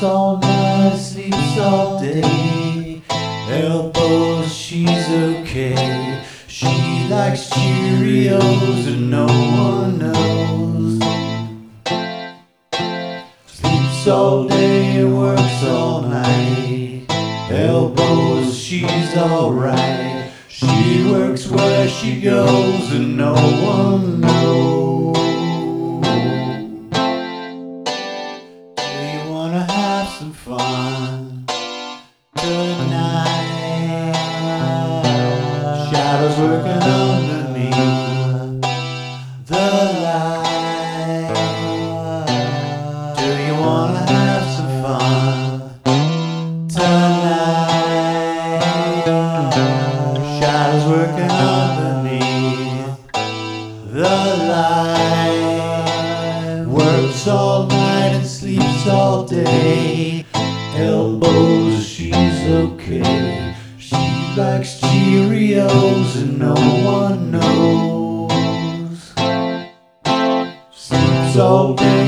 works all night, sleeps all day. Elbows, she's okay. She likes Cheerios and no one knows. Sleeps all day and works all night. Elbows, she's alright. She works where she goes and no one knows. Do you wanna have some fun tonight? Shadows working underneath the light. Do you wanna have some fun tonight? Shadows working underneath the light. Works all night and sleeps all day. Elbows, she's okay. She likes Cheerios and no one knows. Sleeps all day